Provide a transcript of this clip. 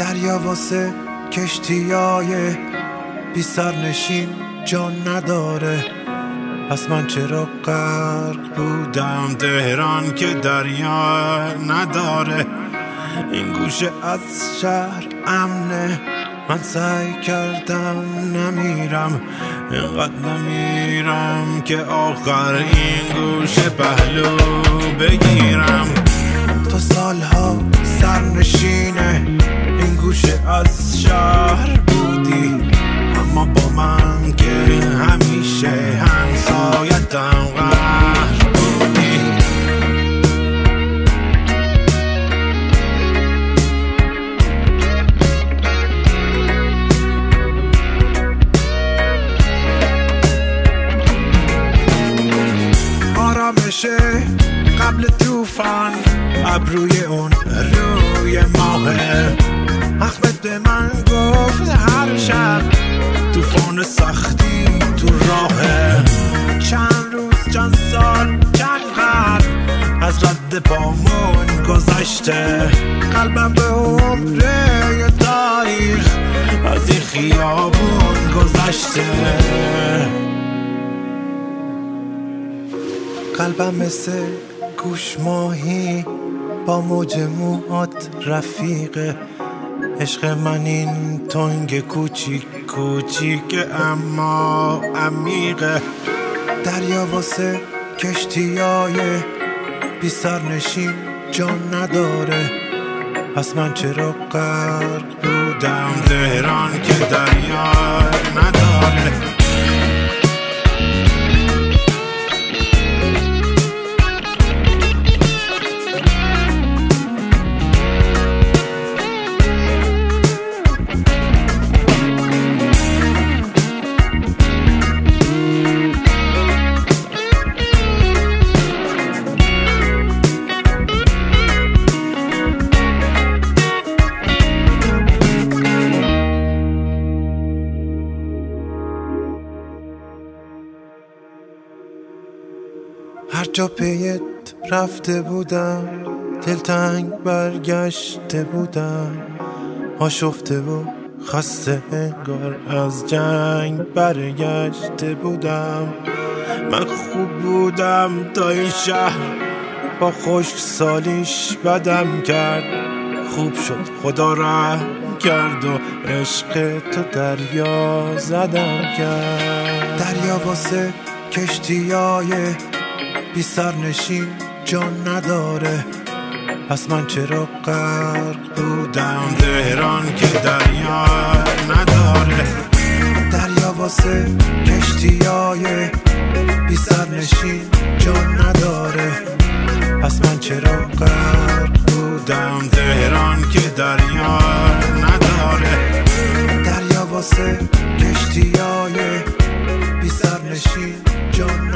دریا واسه کشتیای بی سرنشین جان نداره. پس من چرا غرق بودم تهران که دریا نداره. این گوشه از شهر امنه، من سعی کردم نمیرم، اینقدر نمیرم که آخر این گوشه پهلو بگیرم. تا سالها سرنشینه این گوشه از شهر بودی، اما با من که همیشه همسایتم قهر بودی. آرامشه قبل طوفان، ابروی اون روی ماهه. احمد به من گفت هر شب طوفان سختی تو راهه. چند روز چند سال چند قرن از رد پامون گذشته. قلبم به عمره تاریخ از این خیابون گذشته. قلبم مثل گوش ماهی با موج موهات رفیقه. عشق من این تنگ کوچیک کوچیک اما عمیقه. دریا واسه کشتیای بی سرنشین جان نداره. پس من چرا غرق بودم تهران که دریا نداره. هر جا پیت رفته بودم دلتنگ برگشته بودم. آشفته و خسته انگار از جنگ برگشته بودم. من خوب بودم تا این شهر با خشک سالیش بدم کرد. خوب شد خدا رحم کرد و عشق تو دریا زدم کرد. دریا واسه کشتیای بی سرنشین جان نداره. پس من چرا غرق بودم تهران که دریا نداره. دریا واسه کشتیای بی سرنشین جان نداره. پس من چرا غرق بودم تهران که دریا نداره. دریا واسه کشتیای بی سرنشین جان